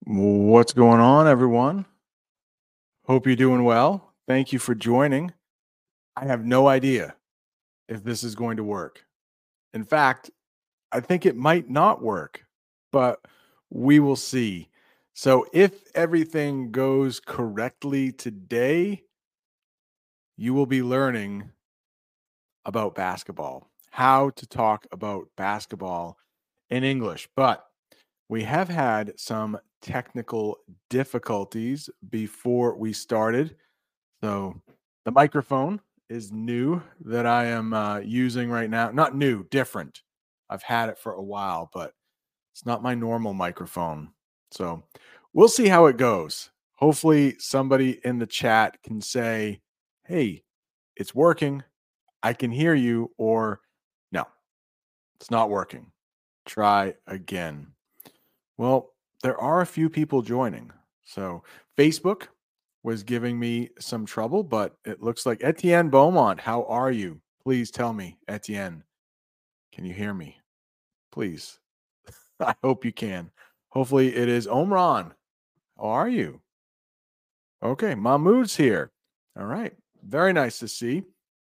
What's going on, everyone? Hope you're doing well. Thank you for joining. I have no idea if this is going to work. In fact, I think it might not work, but we will see. So, if everything goes correctly today, you will be learning about basketball, how to talk about basketball in English. But we have had some technical difficulties before we started. So the microphone is new that I am using right now. Not new, different. I've had it for a while, but it's not my normal microphone. So we'll see how it goes. Hopefully, somebody in the chat can say, hey, it's working. I can hear you, or no, it's not working. Try again. Well, there are a few people joining. So Facebook was giving me some trouble, but it looks like Etienne Beaumont. How are you? Please tell me, Etienne. Can you hear me? Please. I hope you can. Hopefully it is Omran. How are you? Okay, Mahmoud's here. All right. Very nice to see.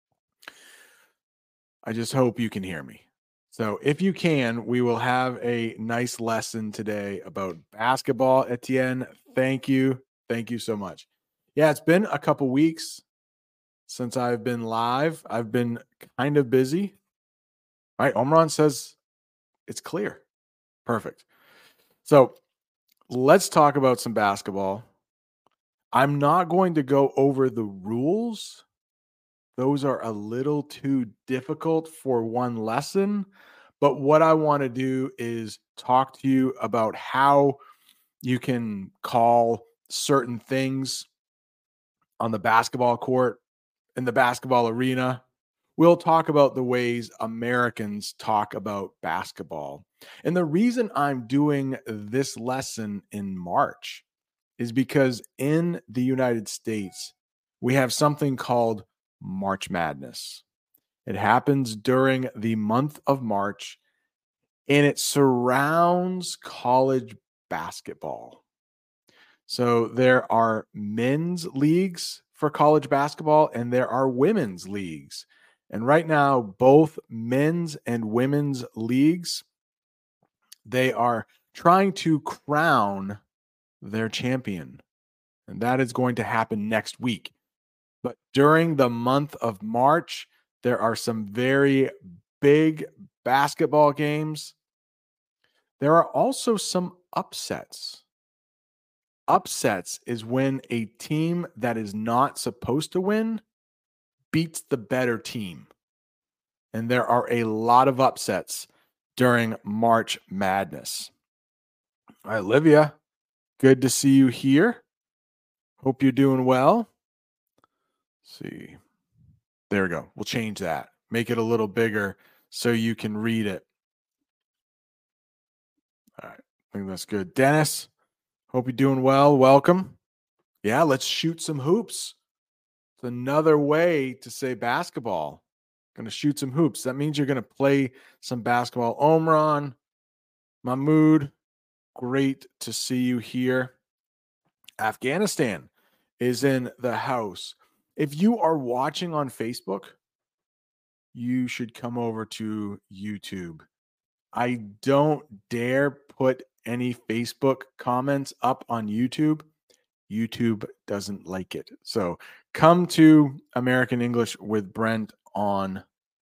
I just hope you can hear me. So, if you can, we will have a nice lesson today about basketball. Etienne, thank you. Thank you so much. Yeah, it's been a couple weeks since I've been live. I've been kind of busy. All right. Omran says it's clear. Perfect. So, let's talk about some basketball. I'm not going to go over the rules, those are a little too difficult for one lesson. But what I want to do is talk to you about how you can call certain things on the basketball court, in the basketball arena. We'll talk about the ways Americans talk about basketball. And the reason I'm doing this lesson in March is because in the United States, we have something called March Madness. It happens during the month of March and it surrounds college basketball. So there are men's leagues for college basketball and there are women's leagues. And right now, both men's and women's leagues, they are trying to crown their champion. And that is going to happen next week. But during the month of March, there are some very big basketball games. There are also some upsets. Upsets is when a team that is not supposed to win beats the better team. And there are a lot of upsets during March Madness. All right, Olivia, good to see you here. Hope you're doing well. Let's see. There we go. We'll change that. Make it a little bigger so you can read it. All right. I think that's good. Dennis, hope you're doing well. Welcome. Yeah, let's shoot some hoops. It's another way to say basketball. Going to shoot some hoops. That means you're going to play some basketball. Omran, Mahmoud, great to see you here. Afghanistan is in the house. If you are watching on Facebook, you should come over to YouTube. I don't dare put any Facebook comments up on YouTube. YouTube doesn't like it. So come to American English with Brent on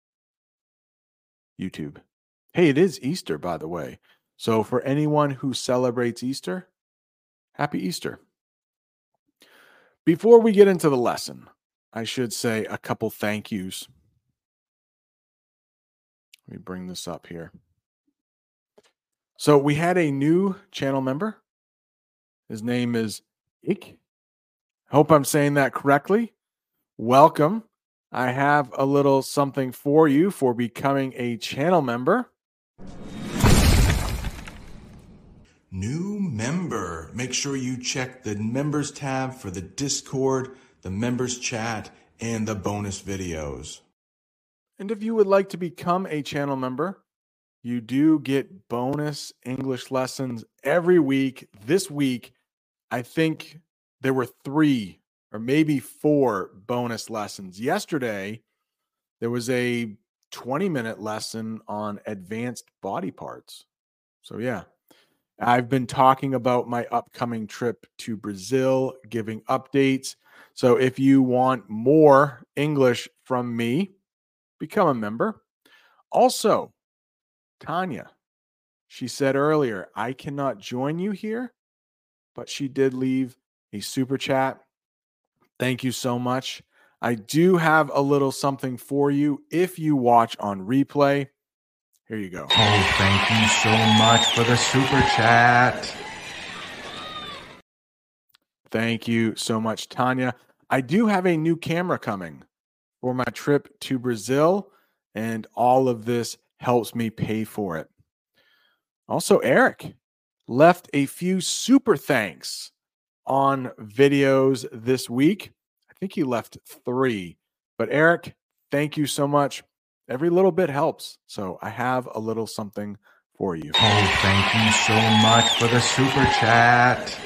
YouTube. Hey, it is Easter, by the way. So for anyone who celebrates Easter, happy Easter. Before we get into the lesson, I should say a couple thank yous. Let me bring this up here. So we had a new channel member. His name is Ik. Hope I'm saying that correctly. Welcome. I have a little something for you for becoming a channel member. New member. Make sure you check the members tab for the Discord, the members chat, and the bonus videos. And if you would like to become a channel member, you do get bonus English lessons every week. This week, I think there were 3 or maybe 4 bonus lessons. Yesterday, there was a 20-minute lesson on advanced body parts. So, yeah, I've been talking about my upcoming trip to Brazil, giving updates. So, if you want more English from me, become a member. Also, Tanya, she said earlier, I cannot join you here, but she did leave a super chat. Thank you so much. I do have a little something for you if you watch on replay. Here you go. Oh, thank you so much for the super chat. Thank you so much, Tanya. I do have a new camera coming for my trip to Brazil, and all of this helps me pay for it. Also, Eric left a few super thanks on videos this week. I think he left 3. But Eric, thank you so much. Every little bit helps. So I have a little something for you. Oh, thank you so much for the super chat.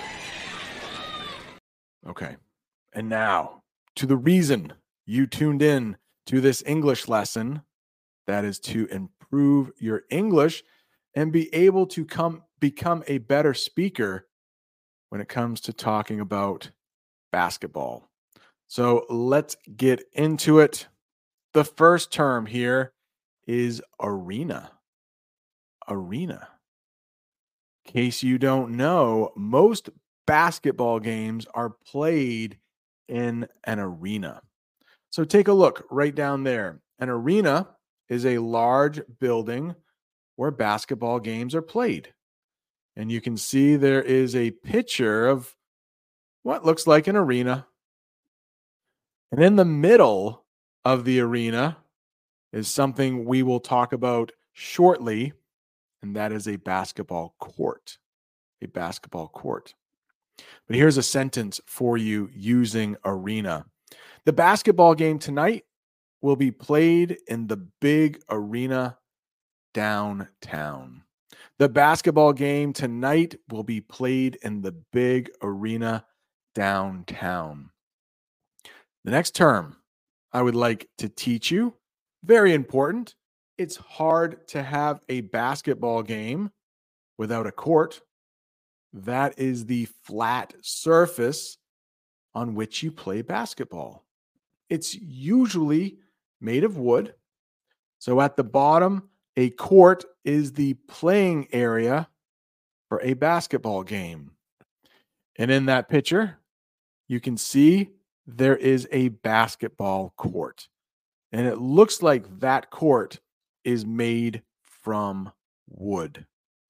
Okay. And now to the reason you tuned in to this English lesson. That is to improve your English and be able to become a better speaker when it comes to talking about basketball. So let's get into it. The first term here is arena. Arena. In case you don't know, most basketball games are played in an arena. So take a look right down there. An arena is a large building where basketball games are played. And you can see there is a picture of what looks like an arena. And in the middle of the arena is something we will talk about shortly, and that is a basketball court. A basketball court. But here's a sentence for you using arena. The basketball game tonight will be played in the big arena downtown. The basketball game tonight will be played in the big arena downtown. The next term I would like to teach you, very important. It's hard to have a basketball game without a court. That is the flat surface on which you play basketball. It's usually made of wood. So at the bottom, a court is the playing area for a basketball game. And in that picture, you can see there is a basketball court. And it looks like that court is made from wood.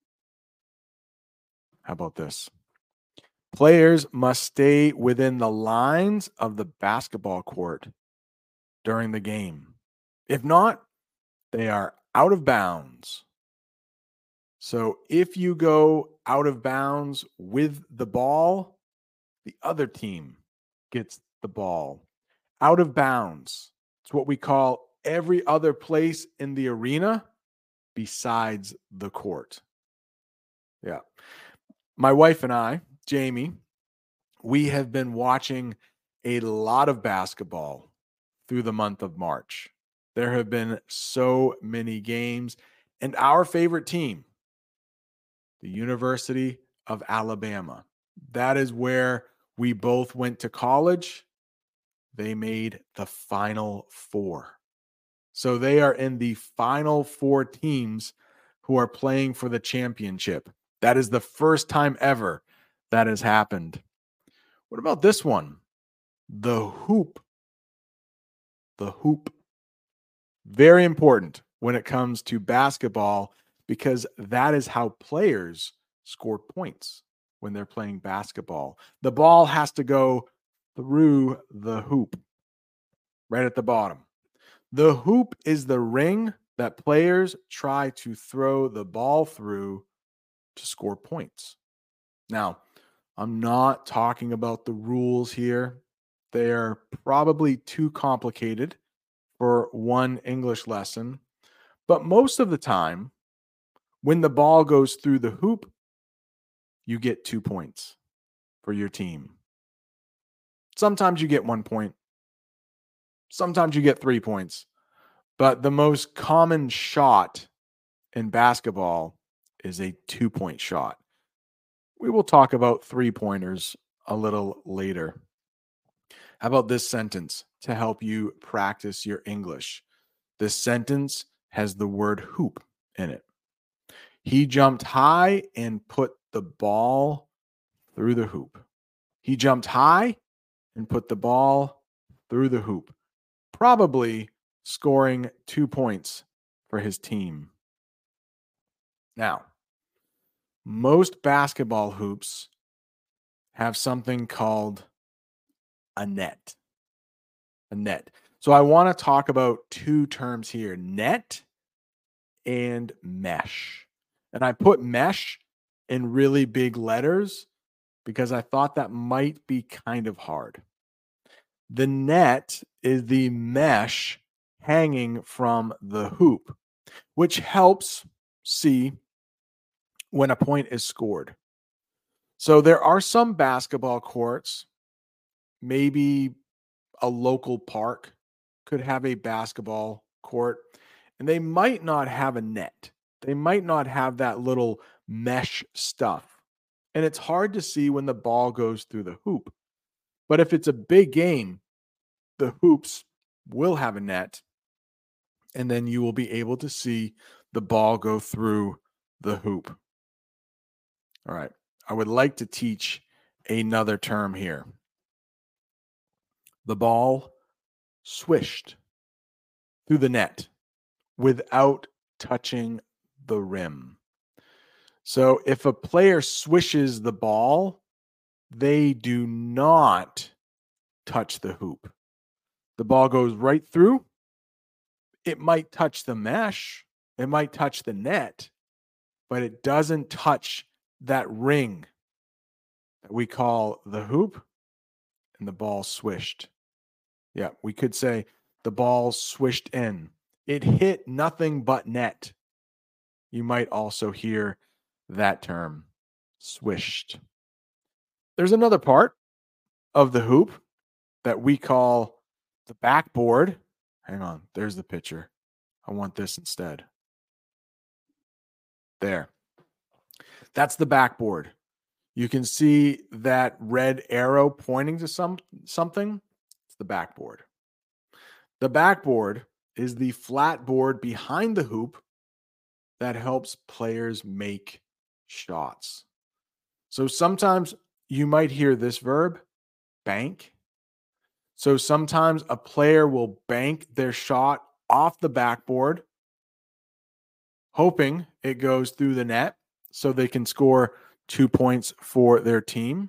How about this? Players must stay within the lines of the basketball court during the game. If not, they are out of bounds. So if you go out of bounds with the ball, the other team gets the ball. Out of bounds. It's what we call every other place in the arena besides the court. Yeah. My wife and I, Jamie, we have been watching a lot of basketball through the month of March. There have been so many games, and our favorite team, the University of Alabama, that is where we both went to college. They made the Final Four. So they are in the Final Four teams who are playing for the championship. That is the first time ever that has happened. What about this one? The hoop. The hoop. Very important when it comes to basketball because that is how players score points when they're playing basketball. The ball has to go through the hoop right at the bottom. The hoop is the ring that players try to throw the ball through to score points. Now, I'm not talking about the rules here. They are probably too complicated for one English lesson. But most of the time, When the ball goes through the hoop, you get 2 points for your team. Sometimes you get 1 point. Sometimes you get 3 points. But the most common shot in basketball is a 2-point shot. We will talk about 3-pointers a little later. How about this sentence to help you practice your English? This sentence has the word hoop in it. He jumped high and put the ball through the hoop. He jumped high and put the ball through the hoop, probably scoring 2 points for his team. Now, most basketball hoops have something called a net. A net. So I want to talk about 2 terms here, net and mesh. And I put mesh in really big letters because I thought that might be kind of hard. The net is the mesh hanging from the hoop, which helps see when a point is scored. So there are some basketball courts, maybe a local park could have a basketball court, and they might not have a net. They might not have that little mesh stuff. And it's hard to see when the ball goes through the hoop. But if it's a big game, the hoops will have a net, and then you will be able to see the ball go through the hoop. All right. I would like to teach another term here. The ball swished through the net without touching the rim. So if a player swishes the ball, they do not touch the hoop. The ball goes right through. It might touch the mesh. It might touch the net, but it doesn't touch that ring that we call the hoop, and the ball swished. Yeah, we could say the ball swished in. It hit nothing but net. You might also hear that term, swished. There's another part of the hoop that we call the backboard. Hang on, there's the picture. I want this instead. There. That's the backboard. You can see that red arrow pointing to something. It's the backboard. The backboard is the flat board behind the hoop that helps players make shots. So sometimes you might hear this verb, bank. So sometimes a player will bank their shot off the backboard, hoping it goes through the net so they can score 2 points for their team.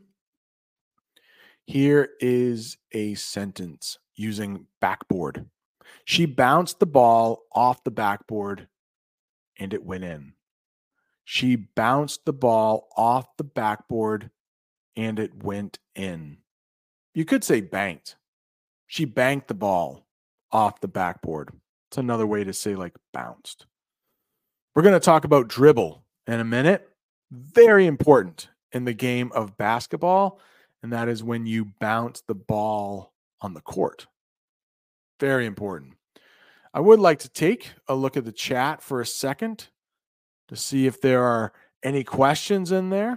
Here is a sentence using backboard. She bounced the ball off the backboard and it went in. She bounced the ball off the backboard and it went in. You could say banked. She banked the ball off the backboard. It's another way to say like bounced. We're going to talk about dribble in a minute. Very important in the game of basketball, and that is when you bounce the ball on the court. Very important. I would like to take a look at the chat for a second to see if there are any questions in there.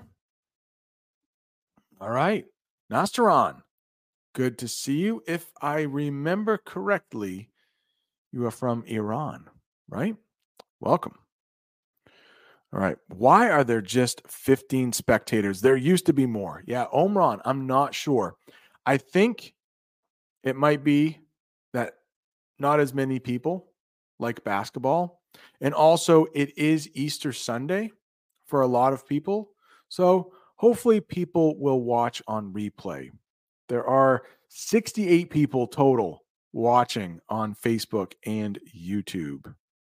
All right. Nastaran, good to see you. If I remember correctly, you are from Iran, right? Welcome. All right. Why are there just 15 spectators? There used to be more. Yeah, Omran, I'm not sure. I think it might be that not as many people like basketball. And also, it is Easter Sunday for a lot of people. So hopefully people will watch on replay. There are 68 people total watching on Facebook and YouTube.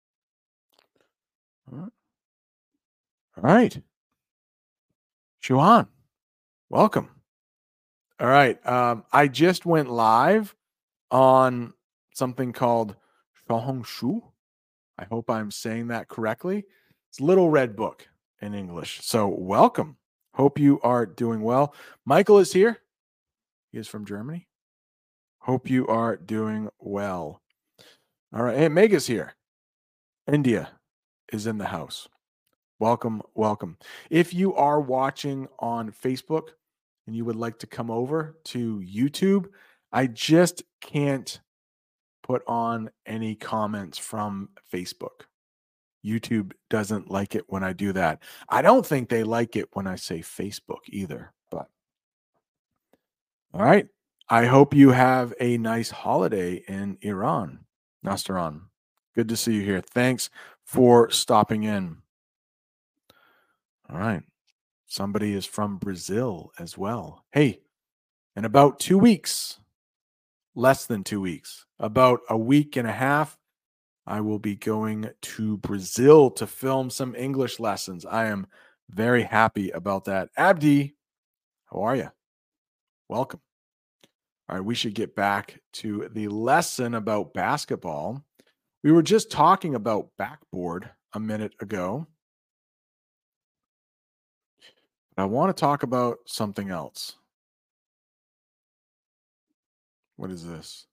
All right. Shuhan, welcome. All right. I just went live on something called Xiaohongshu. I hope I'm saying that correctly. It's Little Red Book in English. So welcome. Hope you are doing well. Michael is here. He is from Germany. Hope you are doing well. All right. Hey, Mega's here. India is in the house. Welcome, welcome. If you are watching on Facebook and you would like to come over to YouTube, I just can't put on any comments from Facebook. YouTube doesn't like it when I do that. I don't think they like it when I say Facebook either, but all right. I hope you have a nice holiday in Iran. Nastaran, good to see you here. Thanks for stopping in. All right. Somebody is from Brazil as well. Hey, in about 2 weeks, less than 2 weeks, about a week and a half, I will be going to Brazil to film some English lessons. I am very happy about that. Abdi, how are you? Welcome. All right, we should get back to the lesson about basketball. We were just talking about backboard a minute ago. I want to talk about something else. What is this?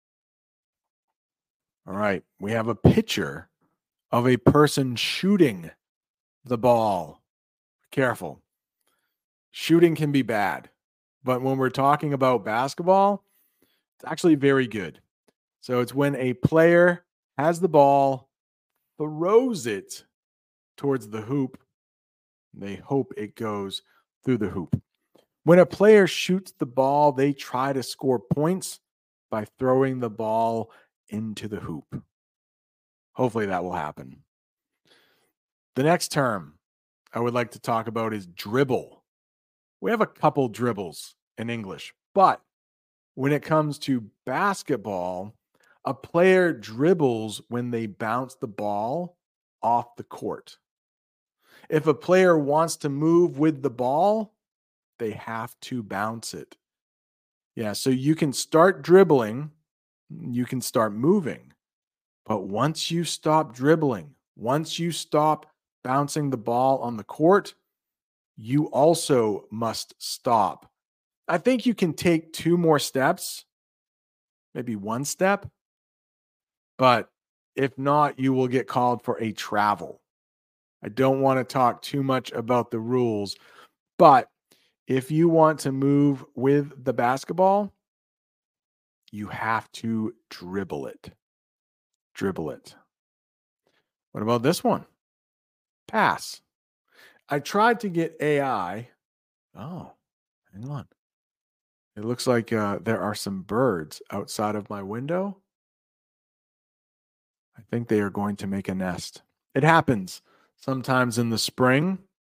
All right, we have a picture of a person shooting the ball. Careful. Shooting can be bad, but when we're talking about basketball, it's actually very good. So it's when a player has the ball, throws it towards the hoop, they hope it goes through the hoop. When a player shoots the ball, they try to score points by throwing the ball into the hoop. Hopefully that will happen. The next term I would like to talk about is dribble. We have a couple dribbles in English, but when it comes to basketball, a player dribbles when they bounce the ball off the court. If a player wants to move with the ball, they have to bounce it. Yeah, so you can start dribbling, you can start moving. But once you stop dribbling, once you stop bouncing the ball on the court, you also must stop. I think you can take 2 more steps, maybe 1 step, but if not, you will get called for a travel. I don't want to talk too much about the rules, but if you want to move with the basketball, you have to dribble it. Dribble it. What about this one? Pass. I tried to get AI. Oh, hang on. It looks like there are some birds outside of my window. I think they are going to make a nest. It happens sometimes in the spring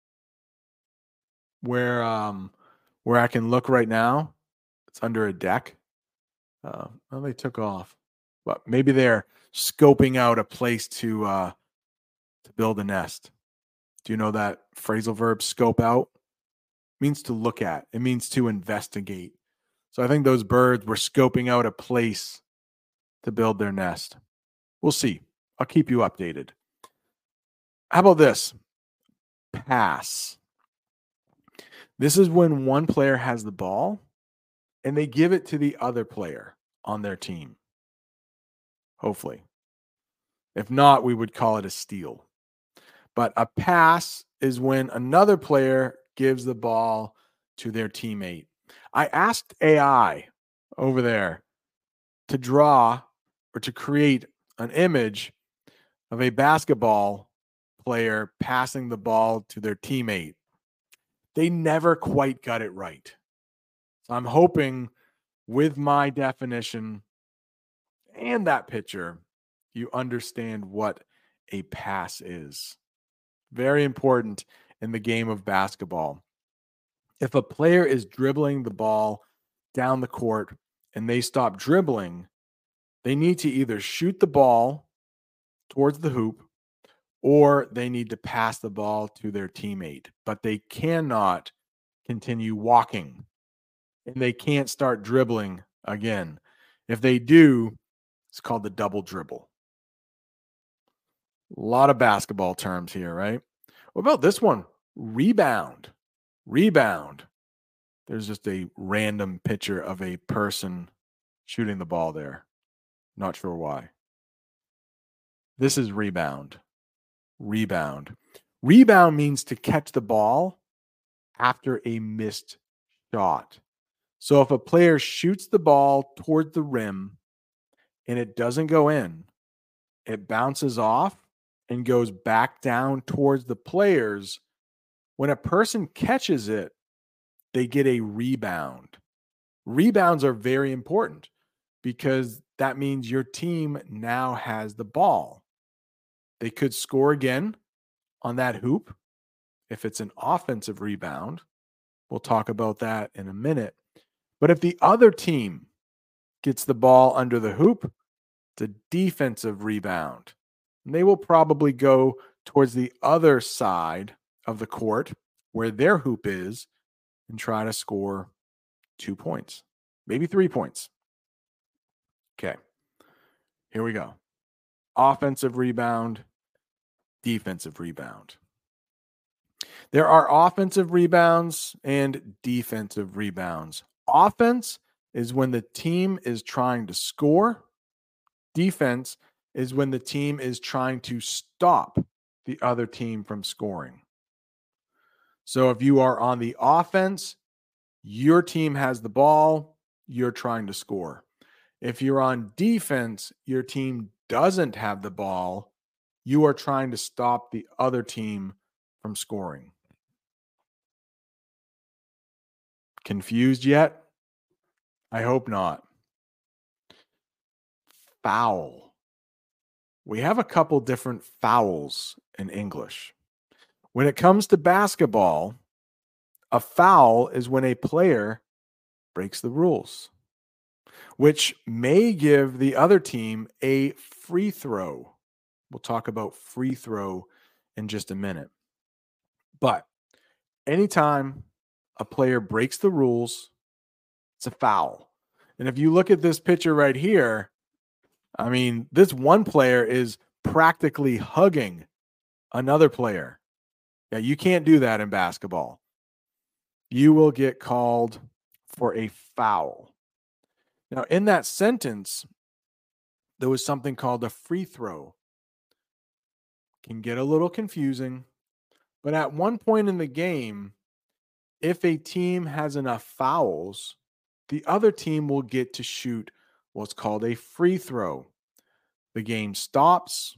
where I can look right now. It's under a deck. Well, they took off, but maybe they're scoping out a place to build a nest. Do you know that phrasal verb scope out? It means to look at. It means to investigate. So I think those birds were scoping out a place to build their nest. We'll see. I'll keep you updated. How about this? Pass. This is when one player has the ball and they give it to the other player on their team. Hopefully. If not, we would call it a steal. But a pass is when another player gives the ball to their teammate. I asked AI over there to draw or to create an image of a basketball player passing the ball to their teammate. They never quite got it right. So I'm hoping with my definition and that picture, you understand what a pass is. Very important in the game of basketball. If a player is dribbling the ball down the court and they stop dribbling, they need to either shoot the ball towards the hoop or they need to pass the ball to their teammate, but they cannot continue walking and they can't start dribbling again. If they do, it's called the double dribble. A lot of basketball terms here, right? What about this one? Rebound. Rebound. There's just a random picture of a person shooting the ball there. Not sure why. This is rebound. Rebound. Rebound means to catch the ball after a missed shot. So if a player shoots the ball toward the rim and it doesn't go in, it bounces off and goes back down towards the players. When a person catches it, they get a rebound. Rebounds are very important because that means your team now has the ball. They could score again on that hoop if it's an offensive rebound. We'll talk about that in a minute. But if the other team gets the ball under the hoop, it's a defensive rebound. And they will probably go towards the other side of the court where their hoop is and try to score 2 points, maybe 3 points. Okay, here we go. Offensive rebound, defensive rebound. There are offensive rebounds and defensive rebounds. Offense is when the team is trying to score. Defense is when the team is trying to stop the other team from scoring. So if you are on the offense, your team has the ball, you're trying to score. If you're on defense, your team doesn't have the ball, you are trying to stop the other team from scoring. Confused yet? I hope not. Foul. We have a couple different fouls in English. When it comes to basketball, a foul is when a player breaks the rules, which may give the other team a free throw. We'll talk about free throw in just a minute. But anytime a player breaks the rules, it's a foul. And if you look at this picture right here, I mean, this one player is practically hugging another player. Yeah, you can't do that in basketball. You will get called for a foul. Now, in that sentence, there was something called a free throw. Can get a little confusing, but at one point in the game, if a team has enough fouls, the other team will get to shoot what's called a free throw. The game stops.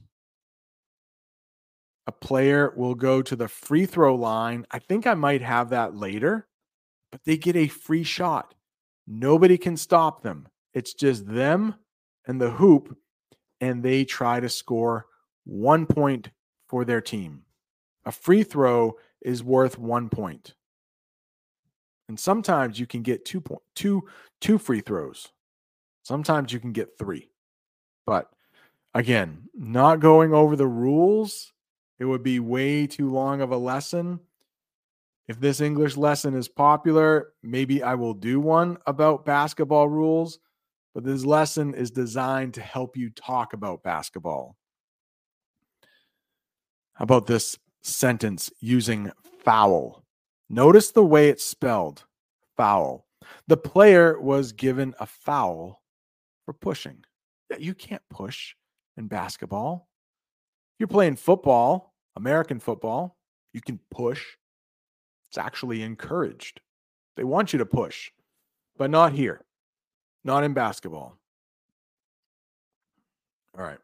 A player will go to the free throw line. I think I might have that later, but they get a free shot. Nobody can stop them. It's just them and the hoop, and they try to score 1 point for their team. A free throw is worth 1 point. And sometimes you can get two free throws. Sometimes you can get 3. But again, not going over the rules, it would be way too long of a lesson. If this English lesson is popular, maybe I will do one about basketball rules, but this lesson is designed to help you talk about basketball. How about this sentence using foul? Notice the way it's spelled, foul. The player was given a foul for pushing. You can't push in basketball. If you're playing football, American football, you can push. It's actually encouraged. They want you to push, but not here, not in basketball. All right.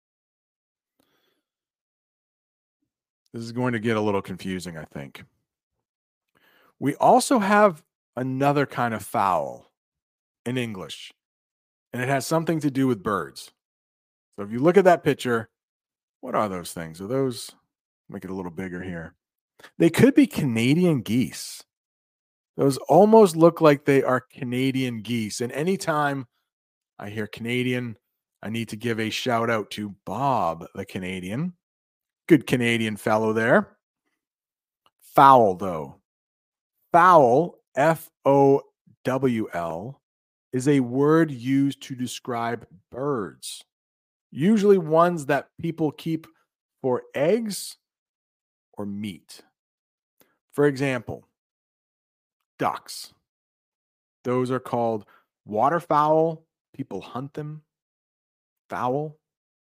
This is going to get a little confusing, I think. We also have another kind of foul in English, and it has something to do with birds. So if you look at that picture, what are those things? Are those, make it a little bigger here. They could be Canadian geese. Those almost look like they are Canadian geese. And anytime I hear Canadian, I need to give a shout out to Bob the Canadian. Good Canadian fellow there. Fowl, though. Fowl, Fowl, is a word used to describe birds, usually ones that people keep for eggs or meat. For example, ducks. Those are called waterfowl. People hunt them. Fowl.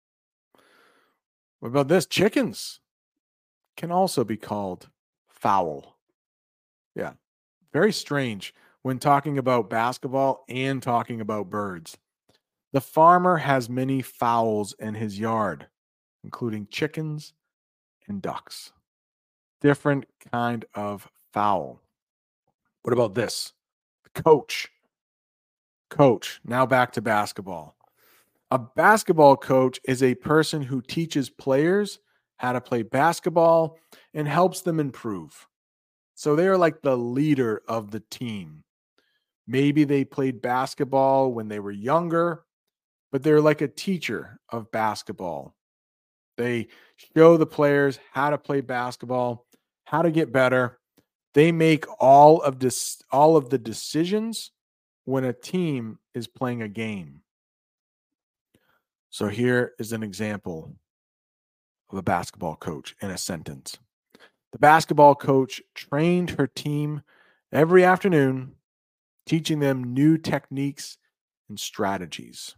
What about this? Chickens can also be called fowl. Yeah. Very strange when talking about basketball and talking about birds. The farmer has many fowls in his yard, including chickens and ducks. Different kind of fowl. What about this? The coach. Coach. Now back to basketball. A basketball coach is a person who teaches players how to play basketball and helps them improve. So they are like the leader of the team. Maybe they played basketball when they were younger, but they're like a teacher of basketball. They show the players how to play basketball, how to get better. They make all of the decisions when a team is playing a game. So here is an example of a basketball coach in a sentence. The basketball coach trained her team every afternoon, teaching them new techniques and strategies.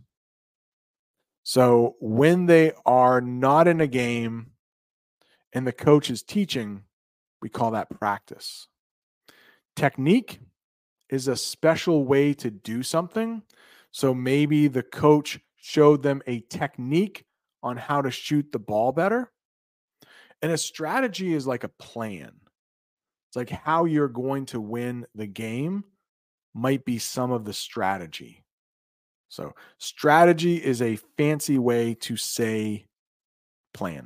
So when they are not in a game and the coach is teaching, we call that practice. Technique is a special way to do something. So maybe the coach showed them a technique on how to shoot the ball better. And a strategy is like a plan. It's like how you're going to win the game might be some of the strategy. So, strategy is a fancy way to say plan.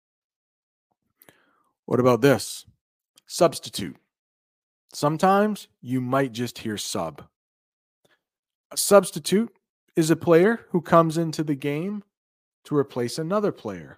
What about this? Substitute. Sometimes you might just hear sub. A substitute is a player who comes into the game to replace another player.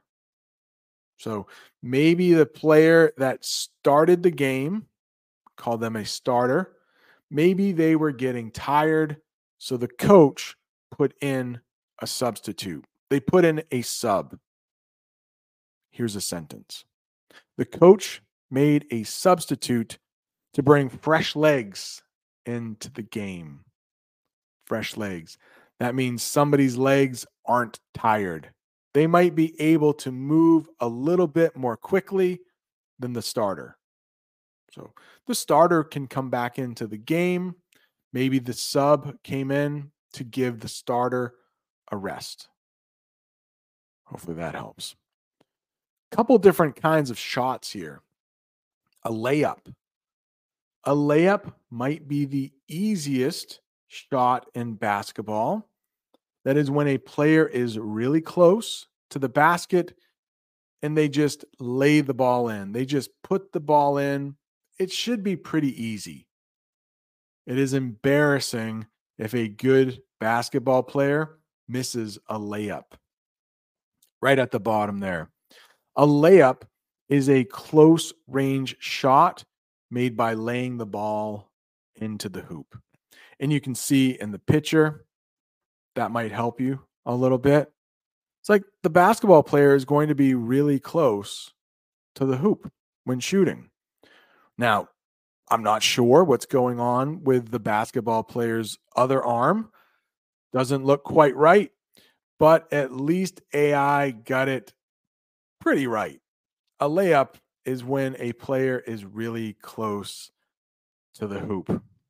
So maybe the player that started the game, call them a starter, maybe they were getting tired, so the coach put in a substitute. They put in a sub. Here's a sentence. The coach made a substitute to bring fresh legs into the game. Fresh legs. That means somebody's legs aren't tired. They might be able to move a little bit more quickly than the starter. So the starter can come back into the game. Maybe the sub came in to give the starter a rest. Hopefully that helps. Couple different kinds of shots here. A layup. A layup might be the easiest shot in basketball. That is when a player is really close to the basket and they just lay the ball in. They just put the ball in. It should be pretty easy. It is embarrassing if a good basketball player misses a layup. Right at the bottom there. A layup is a close range shot made by laying the ball into the hoop. And you can see in the picture, that might help you a little bit. It's like the basketball player is going to be really close to the hoop when shooting. Now, I'm not sure what's going on with the basketball player's other arm. Doesn't look quite right, but at least AI got it pretty right. A layup is when a player is really close to the hoop.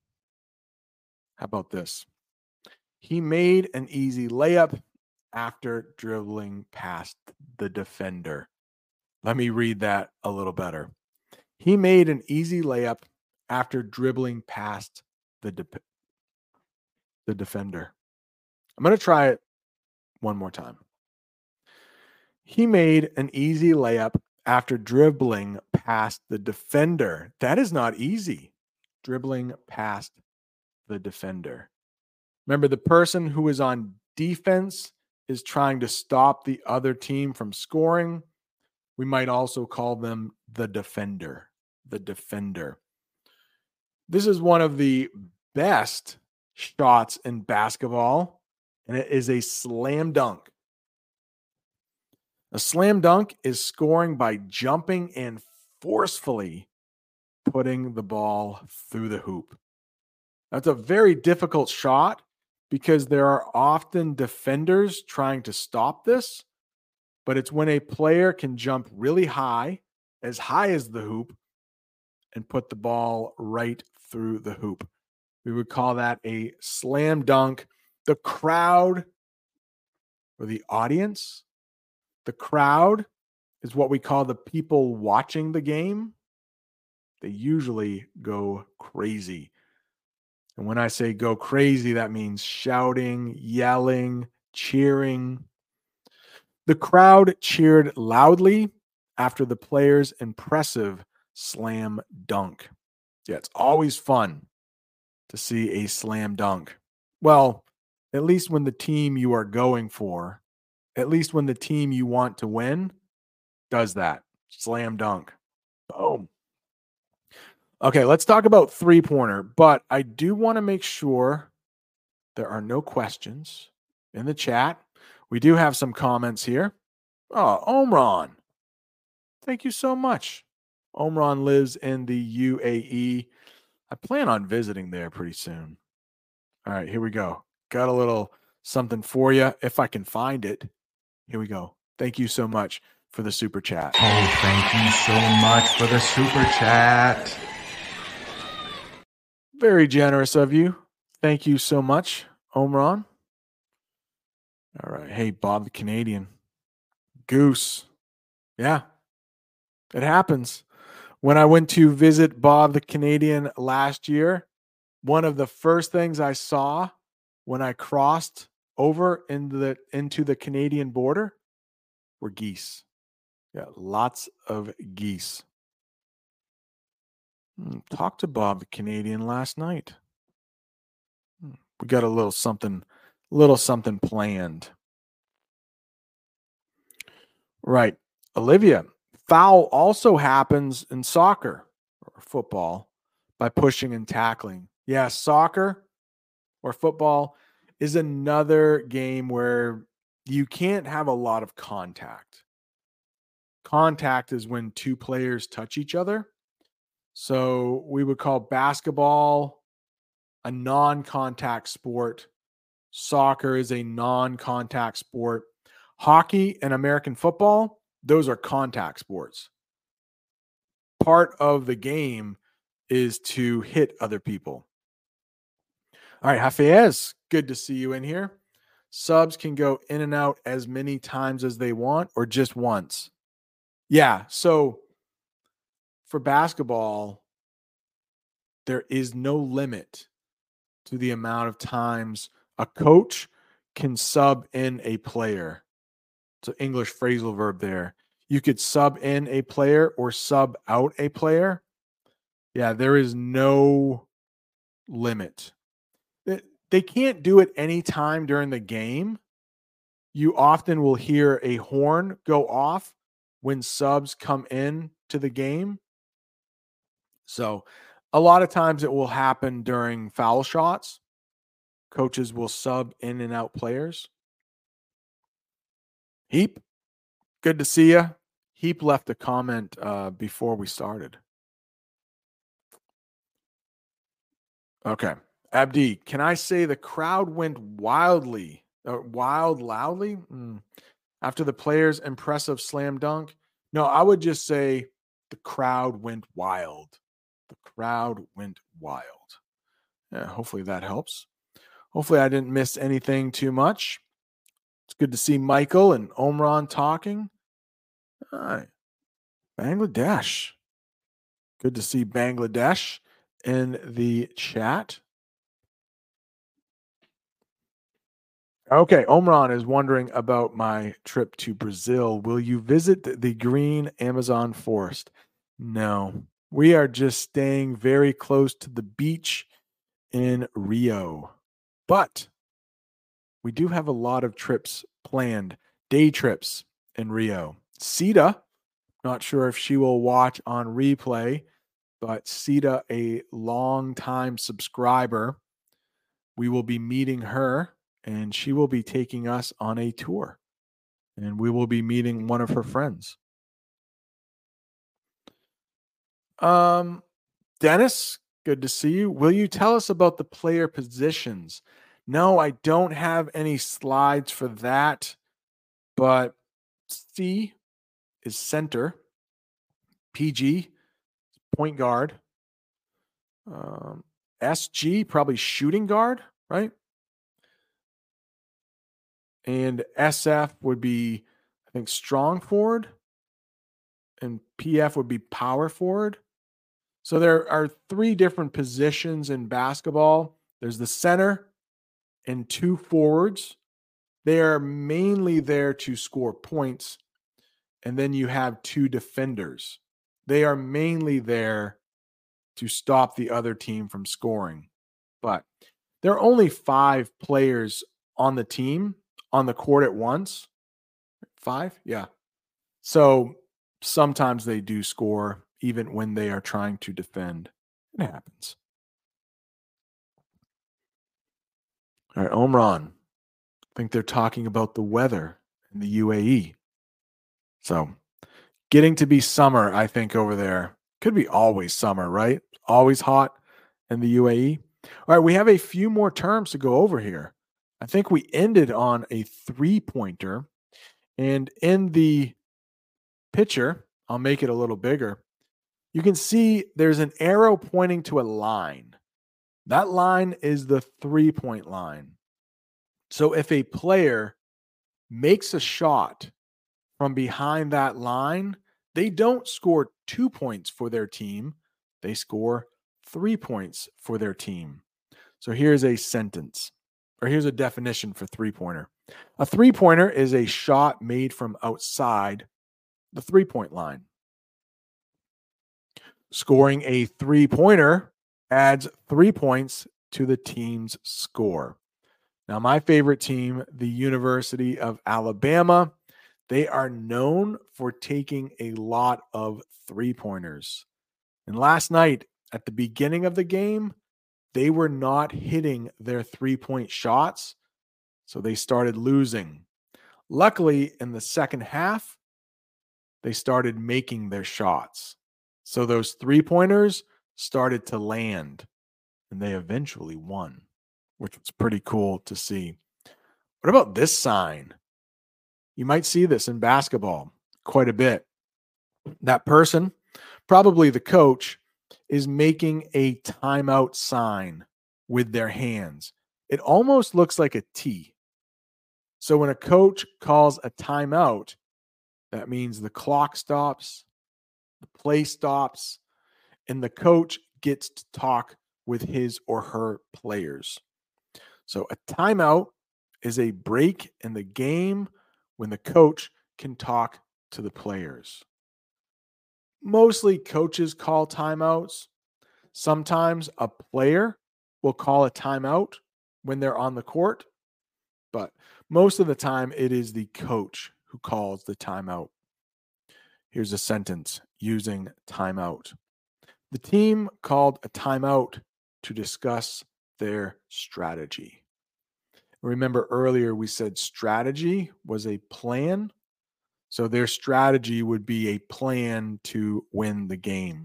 How about this? He made an easy layup after dribbling past the defender. Let me read that a little better. He made an easy layup after dribbling past the defender. I'm going to try it one more time. He made an easy layup after dribbling past the defender. That is not easy. Dribbling past the defender. Remember, the person who is on defense is trying to stop the other team from scoring. We might also call them the defender. The defender. This is one of the best shots in basketball, and it is a slam dunk. A slam dunk is scoring by jumping and forcefully putting the ball through the hoop. That's a very difficult shot because there are often defenders trying to stop this, but it's when a player can jump really high as the hoop, and put the ball right through the hoop. We would call that a slam dunk. The crowd or the audience, the crowd is what we call the people watching the game. They usually go crazy. And when I say go crazy, that means shouting, yelling, cheering. The crowd cheered loudly after the player's impressive slam dunk. Yeah, it's always fun to see a slam dunk. Well, at least when the team you are going for, at least when the team you want to win does that. Slam dunk. Boom. Okay, let's talk about three-pointer, but I do want to make sure there are no questions in the chat. We do have some comments here. Oh, Omran. Thank you so much. Omran lives in the UAE. I plan on visiting there pretty soon. All right, here we go. Got a little something for you if I can find it. Here we go. Thank you so much for the super chat. Oh, thank you so much for the super chat. Very generous of you. Thank you so much, Omran. All right. Hey, Bob the Canadian. Goose. Yeah, it happens. When I went to visit Bob the Canadian last year, one of the first things I saw when I crossed over into the Canadian border were geese. Yeah, lots of geese. Talked to Bob the Canadian last night. We got a little something planned. Right. Olivia, foul also happens in soccer or football by pushing and tackling. Yeah, soccer or football is another game where you can't have a lot of contact. Contact is when two players touch each other. So we would call basketball a non-contact sport. Soccer is a non-contact sport. Hockey and American football, those are contact sports. Part of the game is to hit other people. All right, Hafez, good to see you in here. Subs can go in and out as many times as they want or just once. Yeah, so for basketball, there is no limit to the amount of times a coach can sub in a player. It's an English phrasal verb there. You could sub in a player or sub out a player. Yeah, there is no limit. They can't do it any time during the game. You often will hear a horn go off when subs come in to the game. So a lot of times it will happen during foul shots. Coaches will sub in and out players. Heap, good to see you. Heap left a comment before we started. Okay. Abdi, can I say the crowd went loudly after the player's impressive slam dunk? No, I would just say the crowd went wild. The crowd went wild. Yeah, hopefully that helps. Hopefully I didn't miss anything too much. It's good to see Michael and Omran talking. All right. Bangladesh. Good to see Bangladesh in the chat. Okay, Omran is wondering about my trip to Brazil. Will you visit the green Amazon forest? No, we are just staying very close to the beach in Rio. But we do have a lot of trips planned, day trips in Rio. Sita, not sure if she will watch on replay, but Sita, a long-time subscriber, we will be meeting her and she will be taking us on a tour. and we will be meeting one of her friends. Dennis, good to see you. Will you tell us about the player positions? No, I don't have any slides for that, but C is center, PG, point guard, SG, probably shooting guard, right? And SF would be, I think, strong forward, and PF would be power forward. So there are 3 different positions in basketball. There's the center and 2 forwards. They are mainly there to score points. And then you have 2 defenders. They are mainly there to stop the other team from scoring. But there are only 5 players on the team on the court at once. 5? Yeah. So sometimes they do score even when they are trying to defend. It happens. All right, Omran. I think they're talking about the weather in the UAE. So getting to be summer, I think, over there. Could be always summer, right? Always hot in the UAE. All right, we have a few more terms to go over here. I think we ended on a 3-pointer. And in the picture, I'll make it a little bigger. You can see there's an arrow pointing to a line. That line is the 3-point line. So if a player makes a shot from behind that line, they don't score 2 points for their team. They score 3 points for their team. So here's a sentence, or here's a definition for 3-pointer. A 3-pointer is a shot made from outside the 3-point line. Scoring a 3-pointer adds 3 points to the team's score. Now, my favorite team, the University of Alabama, they are known for taking a lot of 3-pointers. And last night, at the beginning of the game, they were not hitting their 3-point shots, so they started losing. Luckily, in the second half, they started making their shots. So those 3-pointers started to land, and they eventually won, which was pretty cool to see. What about this sign? You might see this in basketball quite a bit. That person, probably the coach, is making a timeout sign with their hands. It almost looks like a T. So when a coach calls a timeout, that means the clock stops, the play stops, and the coach gets to talk with his or her players. So a timeout is a break in the game when the coach can talk to the players. Mostly coaches call timeouts. Sometimes a player will call a timeout when they're on the court, but most of the time it is the coach who calls the timeout. Here's a sentence using timeout. The team called a timeout to discuss their strategy. Remember earlier we said strategy was a plan. So their strategy would be a plan to win the game.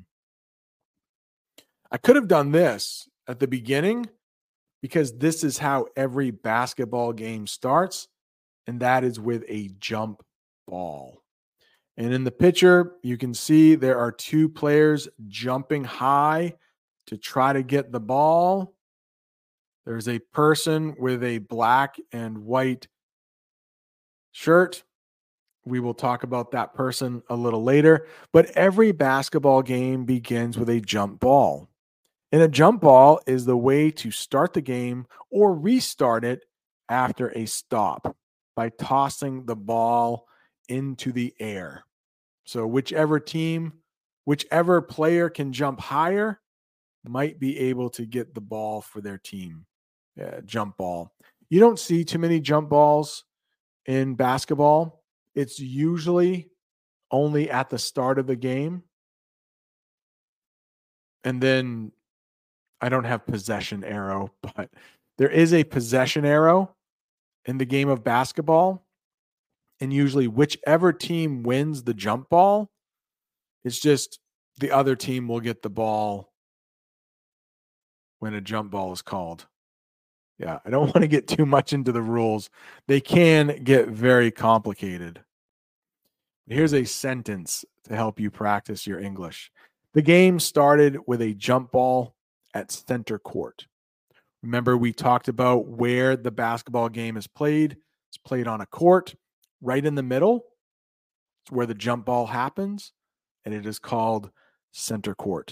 I could have done this at the beginning because this is how every basketball game starts, and that is with a jump ball. And in the picture, you can see there are 2 players jumping high to try to get the ball. There's a person with a black and white shirt. We will talk about that person a little later. But every basketball game begins with a jump ball. And a jump ball is the way to start the game or restart it after a stop by tossing the ball into the air. So whichever player can jump higher might be able to get the ball for their team. Jump ball. You don't see too many jump balls in basketball. It's usually only at the start of the game. And then I don't have possession arrow, but there is a possession arrow in the game of basketball. And usually whichever team wins the jump ball, it's just the other team will get the ball when a jump ball is called. Yeah, I don't want to get too much into the rules. They can get very complicated. Here's a sentence to help you practice your English. The game started with a jump ball at center court. Remember, we talked about where the basketball game is played. It's played on a court right in the middle. It's where the jump ball happens, and it is called center court.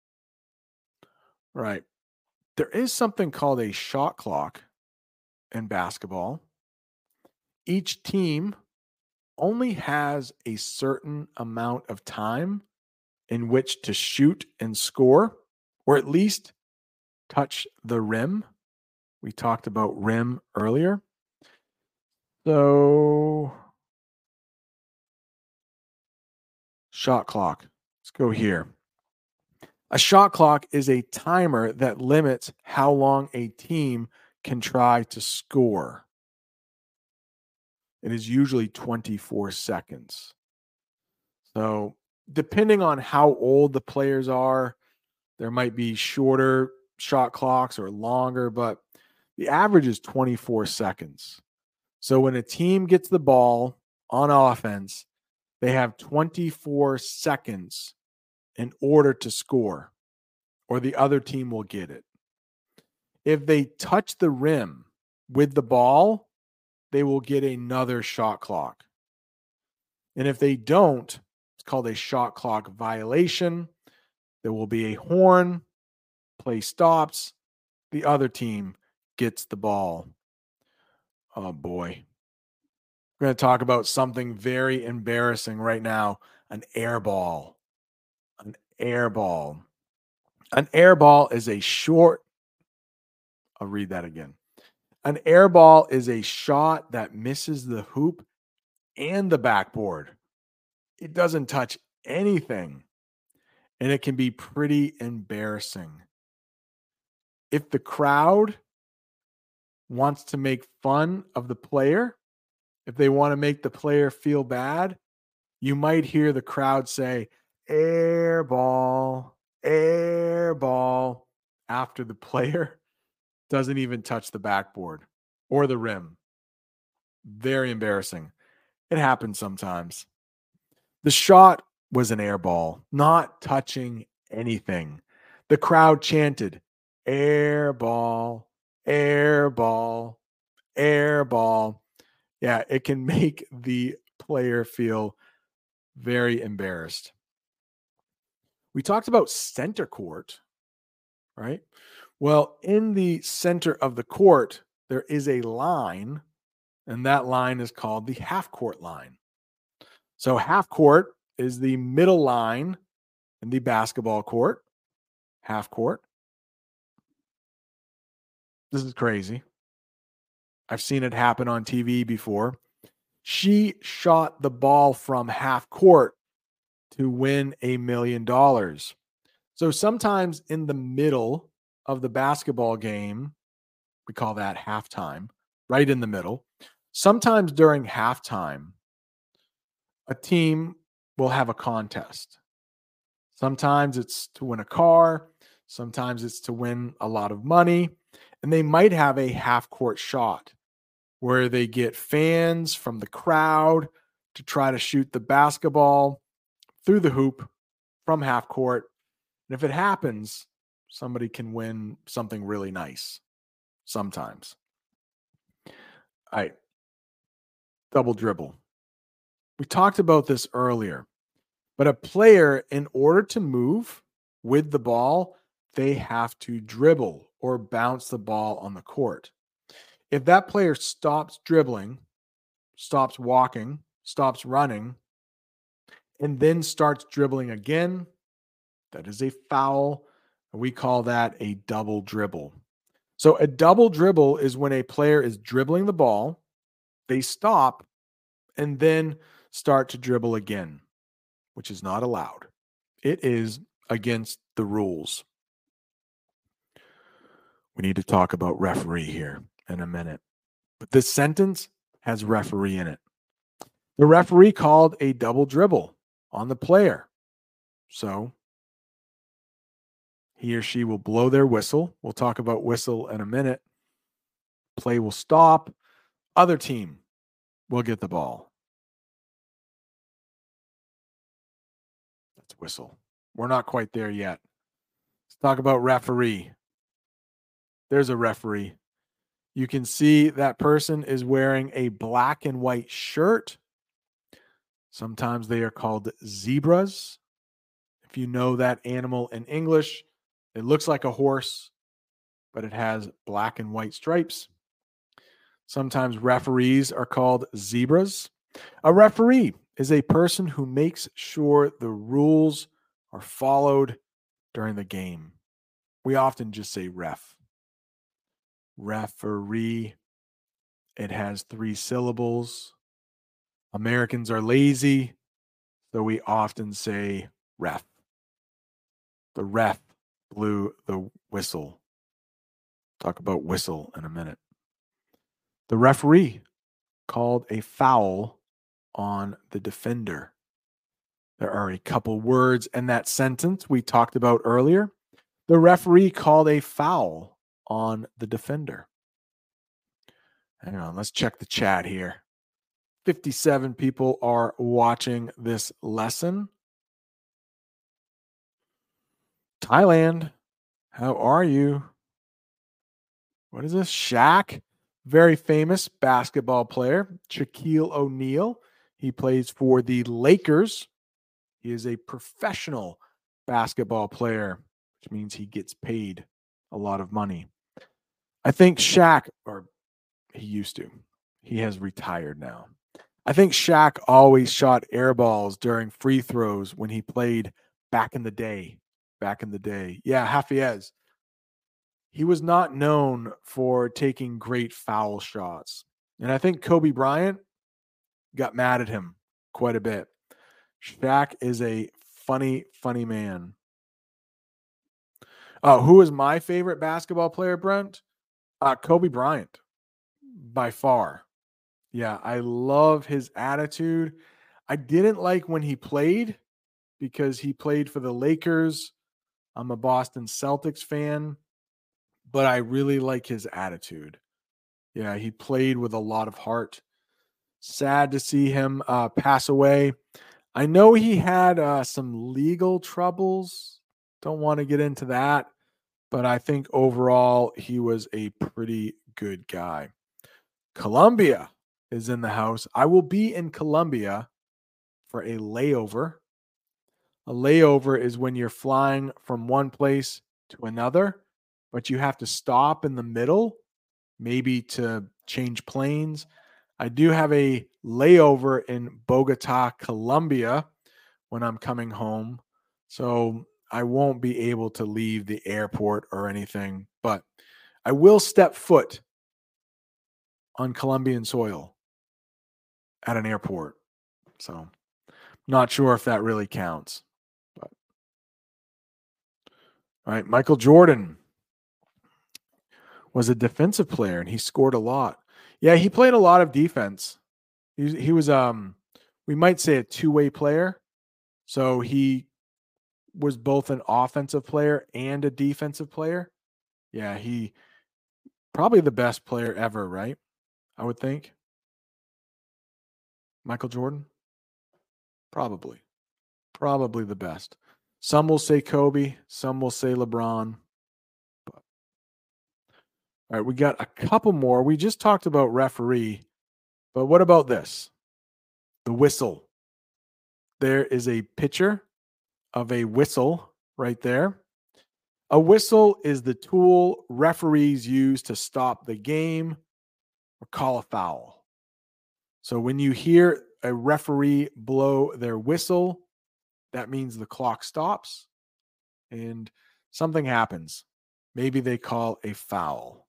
Right. There is something called a shot clock in basketball. Each team only has a certain amount of time in which to shoot and score, or at least touch the rim. We talked about rim earlier. So, shot clock. Let's go here. A shot clock is a timer that limits how long a team can try to score. It is usually 24 seconds. So, depending on how old the players are, there might be shorter shot clocks or longer, but the average is 24 seconds. So, when a team gets the ball on offense, they have 24 seconds in order to score, or the other team will get it. If they touch the rim with the ball, they will get another shot clock. And if they don't, it's called a shot clock violation. There will be a horn, play stops, the other team gets the ball. Oh boy. We're going to talk about something very embarrassing right now, an air ball. An air ball. An air ball is a short, I'll read that again. An air ball is a shot that misses the hoop and the backboard. It doesn't touch anything, and it can be pretty embarrassing. If the crowd wants to make fun of the player, if they want to make the player feel bad, you might hear the crowd say, air ball, after the player doesn't even touch the backboard or the rim. Very embarrassing. It happens sometimes. The shot was an air ball, not touching anything. The crowd chanted, air ball, air ball, air ball. Yeah, it can make the player feel very embarrassed. We talked about center court, right? Well, in the center of the court, there is a line, and that line is called the half court line. So, half court is the middle line in the basketball court, half court. This is crazy. I've seen it happen on TV before. She shot the ball from half court to win $1 million. So sometimes in the middle of the basketball game, we call that halftime, right in the middle. Sometimes during halftime, a team will have a contest. Sometimes it's to win a car, sometimes it's to win a lot of money, and they might have a half court shot where they get fans from the crowd to try to shoot the basketball through the hoop from half court. And if it happens, somebody can win something really nice sometimes. All right. Double dribble. We talked about this earlier, but a player, in order to move with the ball, they have to dribble or bounce the ball on the court. If that player stops dribbling, stops walking, stops running, and then starts dribbling again, that is a foul. We call that a double dribble. So a double dribble is when a player is dribbling the ball, they stop, and then start to dribble again, which is not allowed. It is against the rules. We need to talk about referee here in a minute. But this sentence has referee in it. The referee called a double dribble on the player. So he or she will blow their whistle. We'll talk about whistle in a minute. Play will stop. Other team will get the ball. That's whistle. We're not quite there yet. Let's talk about referee. There's a referee. You can see that person is wearing a black and white shirt. Sometimes they are called zebras. If you know that animal in English, it looks like a horse, but it has black and white stripes. Sometimes referees are called zebras. A referee is a person who makes sure the rules are followed during the game. We often just say ref. Referee. It has 3 syllables. Americans are lazy, so we often say ref. The ref blew the whistle. Talk about whistle in a minute. The referee called a foul on the defender. There are a couple words in that sentence we talked about earlier. The referee called a foul on the defender. Hang on, let's check the chat here. 57 people are watching this lesson. Thailand, how are you? What is this? Shaq, very famous basketball player. Shaquille O'Neal, he plays for the Lakers. He is a professional basketball player, which means he gets paid a lot of money. I think Shaq, or he used to, he has retired now. I think Shaq always shot air balls during free throws when he played back in the day. Yeah, Hafiez. He was not known for taking great foul shots. And I think Kobe Bryant got mad at him quite a bit. Shaq is a funny man. Who is my favorite basketball player, Brent? Kobe Bryant, by far. Yeah, I love his attitude. I didn't like when he played because he played for the Lakers. I'm a Boston Celtics fan, but I really like his attitude. Yeah, he played with a lot of heart. Sad to see him pass away. I know he had some legal troubles. Don't want to get into that, but I think overall he was a pretty good guy. Colombia is in the house. I will be in Colombia for a layover. A layover is when you're flying from one place to another, but you have to stop in the middle, maybe to change planes. I do have a layover in Bogota, Colombia when I'm coming home. So I won't be able to leave the airport or anything, but I will step foot on Colombian soil at an airport. So not sure if that really counts. But all right, Michael Jordan was a defensive player and he scored a lot. Yeah, he played a lot of defense. He was we might say a two-way player. So he was both an offensive player and a defensive player. Yeah, he probably the best player ever, right? I would think. Michael Jordan? Probably. Probably the best. Some will say Kobe, some will say LeBron. But all right, we got a couple more. We just talked about referee, but what about this? The whistle. There is a picture of a whistle right there. A whistle is the tool referees use to stop the game or call a foul. So when you hear a referee blow their whistle, that means the clock stops and something happens. Maybe they call a foul.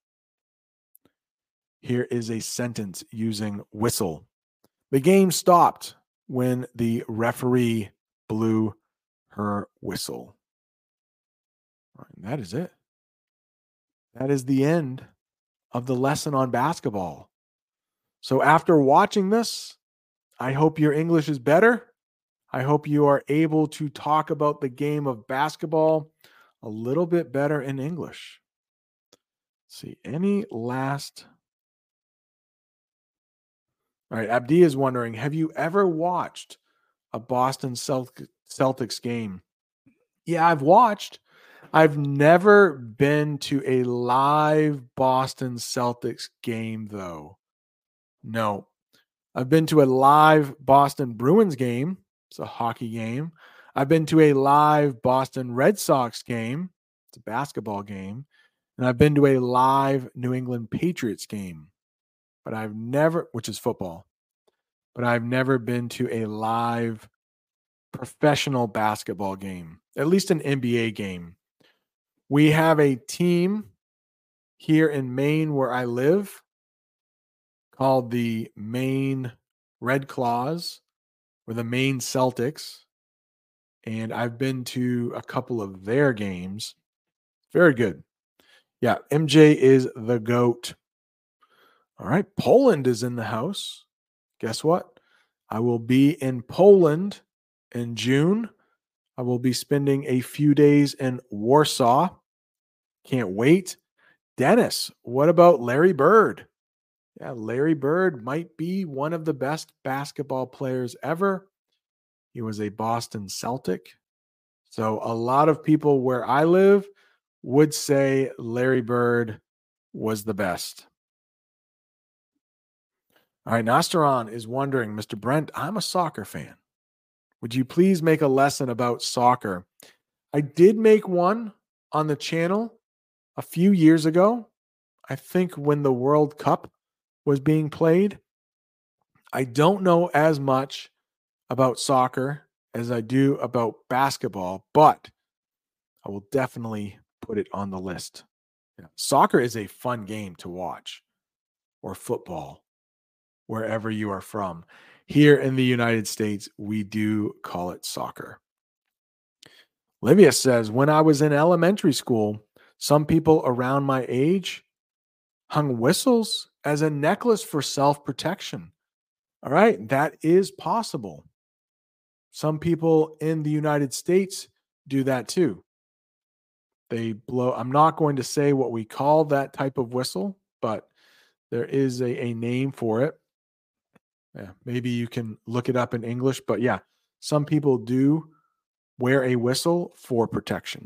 Here is a sentence using whistle. The game stopped when the referee blew her whistle. All right, that is it. That is the end of the lesson on basketball. So after watching this, I hope your English is better. I hope you are able to talk about the game of basketball a little bit better in English. Let's see, any last. All right, Abdi is wondering, have you ever watched a Boston Celtics game? Yeah, I've watched. I've never been to a live Boston Celtics game, though. No. I've been to a live Boston Bruins game. It's a hockey game. I've been to a live Boston Red Sox game. It's a basketball game. And I've been to a live New England Patriots game. But I've never, which is football, but I've never been to a live professional basketball game, at least an NBA game. We have a team here in Maine where I live called the Maine Red Claws or the Maine Celtics. And I've been to a couple of their games. Very good. Yeah, MJ is the GOAT. All right, Poland is in the house. Guess what? I will be in Poland in June. I will be spending a few days in Warsaw. Can't wait. Dennis, what about Larry Bird? Yeah, Larry Bird might be one of the best basketball players ever. He was a Boston Celtic. So a lot of people where I live would say Larry Bird was the best. All right, Nastaron is wondering, Mr. Brent, I'm a soccer fan. Would you please make a lesson about soccer? I did make one on the channel a few years ago. I think when the World Cup was being played. I don't know as much about soccer as I do about basketball, but I will definitely put it on the list. Yeah. Soccer is a fun game to watch, or football, wherever you are from. Here in the United States, we do call it soccer. Livia says, when I was in elementary school, some people around my age hung whistles as a necklace for self-protection. All right, that is possible. Some people in the United States do that too. They blow, I'm not going to say what we call that type of whistle, but there is a name for it. Yeah, maybe you can look it up in English, but yeah, some people do wear a whistle for protection.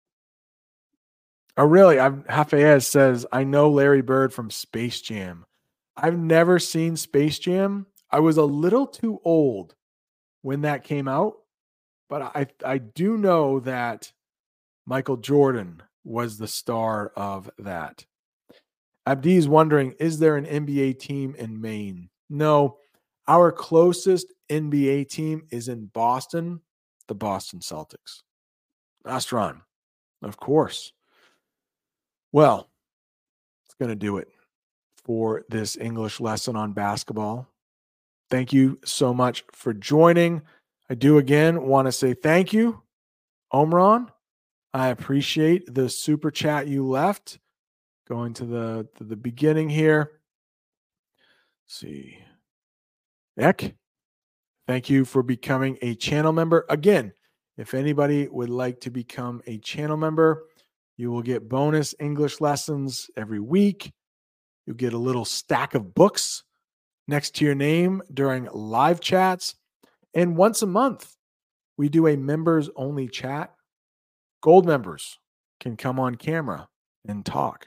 Oh, really? Hafez says, I know Larry Bird from Space Jam. I've never seen Space Jam. I was a little too old when that came out, but I do know that Michael Jordan was the star of that. Abdi is wondering, is there an NBA team in Maine? No, our closest NBA team is in Boston, the Boston Celtics. Astron, of course. Well, it's going to do it for this English lesson on basketball. Thank you so much for joining. I do again want to say thank you, Omron. I appreciate the super chat you left. Going to the beginning here. Let's see. Eck, thank you for becoming a channel member. Again, if anybody would like to become a channel member, you will get bonus English lessons every week. You'll get a little stack of books next to your name during live chats. And once a month, we do a members only chat. Gold members can come on camera and talk.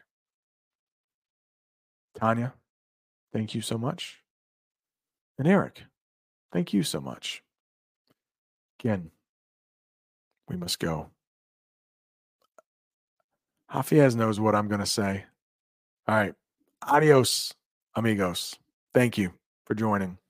Tanya, thank you so much. And Eric, thank you so much. Again, we must go. Hafiz knows what I'm going to say. All right. Adios, amigos. Thank you for joining.